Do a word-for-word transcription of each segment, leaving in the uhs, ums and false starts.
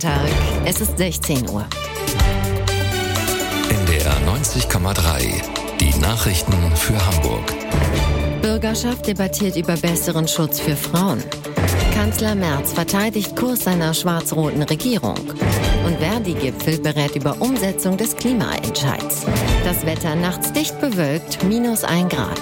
Tag, es ist sechzehn Uhr. N D R neunzig Komma drei, die Nachrichten für Hamburg. Bürgerschaft debattiert über besseren Schutz für Frauen. Kanzler Merz verteidigt Kurs seiner schwarz-roten Regierung. Und Verdi-Gipfel berät über Umsetzung des Klimaentscheids. Das Wetter nachts dicht bewölkt, minus ein Grad.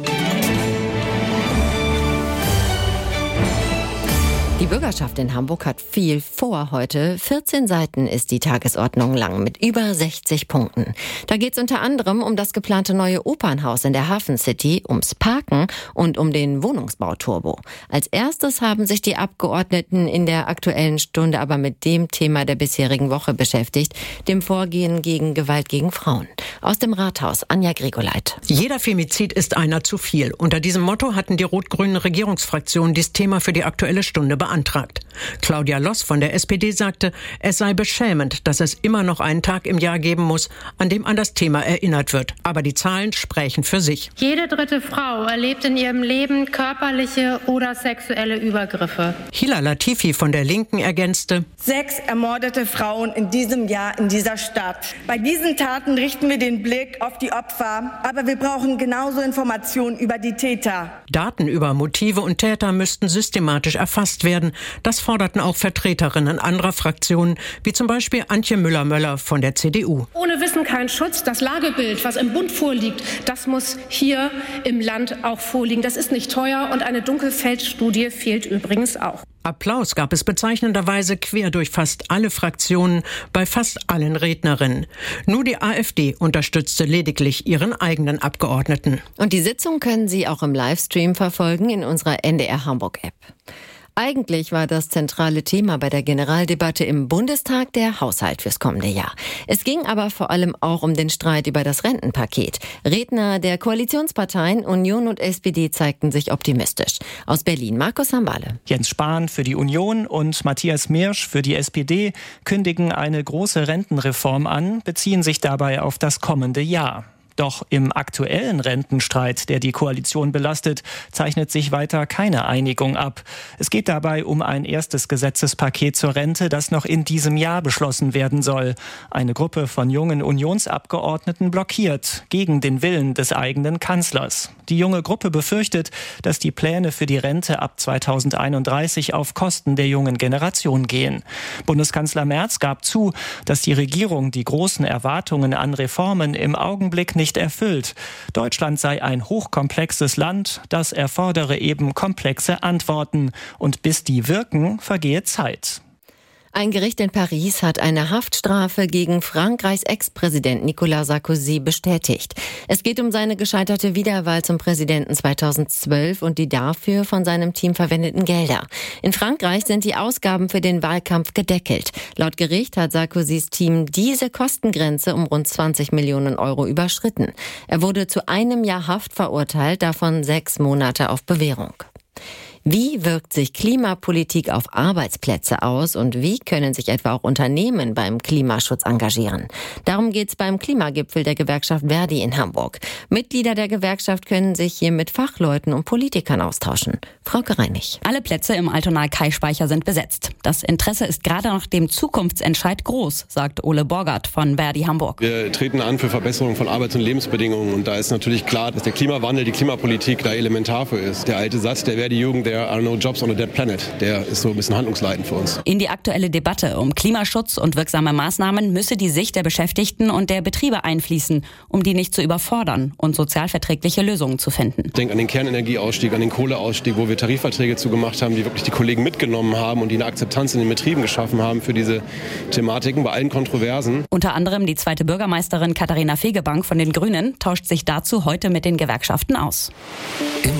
Die Bürgerschaft in Hamburg hat viel vor heute. vierzehn Seiten ist die Tagesordnung lang mit über sechzig Punkten. Da geht es unter anderem um das geplante neue Opernhaus in der Hafen City, ums Parken und um den Wohnungsbauturbo. Als erstes haben sich die Abgeordneten in der Aktuellen Stunde aber mit dem Thema der bisherigen Woche beschäftigt, dem Vorgehen gegen Gewalt gegen Frauen. Aus dem Rathaus, Anja Grigoleit. Jeder Femizid ist einer zu viel. Unter diesem Motto hatten die rot-grünen Regierungsfraktionen dieses Thema für die Aktuelle Stunde beantragt. Claudia Loss von der S P D sagte, es sei beschämend, dass es immer noch einen Tag im Jahr geben muss, an dem an das Thema erinnert wird. Aber die Zahlen sprechen für sich. Jede dritte Frau erlebt in ihrem Leben körperliche oder sexuelle Übergriffe. Hila Latifi von der Linken ergänzte, Sechs ermordete Frauen in diesem Jahr in dieser Stadt. Bei diesen Taten richten wir den Blick auf die Opfer, aber wir brauchen genauso Informationen über die Täter. Daten über Motive und Täter müssten systematisch erfasst werden. Das forderten auch Vertreterinnen anderer Fraktionen, wie zum Beispiel Antje Müller-Möller von der C D U. Ohne Wissen kein Schutz. Das Lagebild, was im Bund vorliegt, das muss hier im Land auch vorliegen. Das ist nicht teuer und eine Dunkelfeldstudie fehlt übrigens auch. Applaus gab es bezeichnenderweise quer durch fast alle Fraktionen bei fast allen Rednerinnen. Nur die AfD unterstützte lediglich ihren eigenen Abgeordneten. Und die Sitzung können Sie auch im Livestream verfolgen in unserer N D R Hamburg-App. Eigentlich war das zentrale Thema bei der Generaldebatte im Bundestag der Haushalt fürs kommende Jahr. Es ging aber vor allem auch um den Streit über das Rentenpaket. Redner der Koalitionsparteien Union und S P D zeigten sich optimistisch. Aus Berlin, Markus Hambale. Jens Spahn für die Union und Matthias Mirsch für die S P D kündigen eine große Rentenreform an, beziehen sich dabei auf das kommende Jahr. Doch im aktuellen Rentenstreit, der die Koalition belastet, zeichnet sich weiter keine Einigung ab. Es geht dabei um ein erstes Gesetzespaket zur Rente, das noch in diesem Jahr beschlossen werden soll. Eine Gruppe von jungen Unionsabgeordneten blockiert, gegen den Willen des eigenen Kanzlers. Die junge Gruppe befürchtet, dass die Pläne für die Rente ab zweitausendeinunddreißig auf Kosten der jungen Generation gehen. Bundeskanzler Merz gab zu, dass die Regierung die großen Erwartungen an Reformen im Augenblick nicht nicht erfüllt. Deutschland sei ein hochkomplexes Land, das erfordere eben komplexe Antworten. Und bis die wirken, vergehe Zeit. Ein Gericht in Paris hat eine Haftstrafe gegen Frankreichs Ex-Präsident Nicolas Sarkozy bestätigt. Es geht um seine gescheiterte Wiederwahl zum Präsidenten zweitausendzwölf und die dafür von seinem Team verwendeten Gelder. In Frankreich sind die Ausgaben für den Wahlkampf gedeckelt. Laut Gericht hat Sarkozys Team diese Kostengrenze um rund zwanzig Millionen Euro überschritten. Er wurde zu einem Jahr Haft verurteilt, davon sechs Monate auf Bewährung. Wie wirkt sich Klimapolitik auf Arbeitsplätze aus und wie können sich etwa auch Unternehmen beim Klimaschutz engagieren? Darum geht's beim Klimagipfel der Gewerkschaft Verdi in Hamburg. Mitglieder der Gewerkschaft können sich hier mit Fachleuten und Politikern austauschen. Frauke Reinig. Alle Plätze im Altona-Kai-Speicher sind besetzt. Das Interesse ist gerade nach dem Zukunftsentscheid groß, sagt Ole Borgert von Verdi Hamburg. Wir treten an für Verbesserung von Arbeits- und Lebensbedingungen und da ist natürlich klar, dass der Klimawandel, die Klimapolitik da elementar für ist. Der alte Satz der Verdi-Jugend, there are no jobs on a dead planet, der ist so ein bisschen handlungsleitend für uns. In die aktuelle Debatte um Klimaschutz und wirksame Maßnahmen müsse die Sicht der Beschäftigten und der Betriebe einfließen, um die nicht zu überfordern und sozialverträgliche Lösungen zu finden. Ich denke an den Kernenergieausstieg, an den Kohleausstieg, wo wir Tarifverträge zugemacht haben, die wirklich die Kollegen mitgenommen haben und die eine Akzeptanz in den Betrieben geschaffen haben für diese Thematiken bei allen Kontroversen. Unter anderem die zweite Bürgermeisterin Katharina Fegebank von den Grünen tauscht sich dazu heute mit den Gewerkschaften aus. Im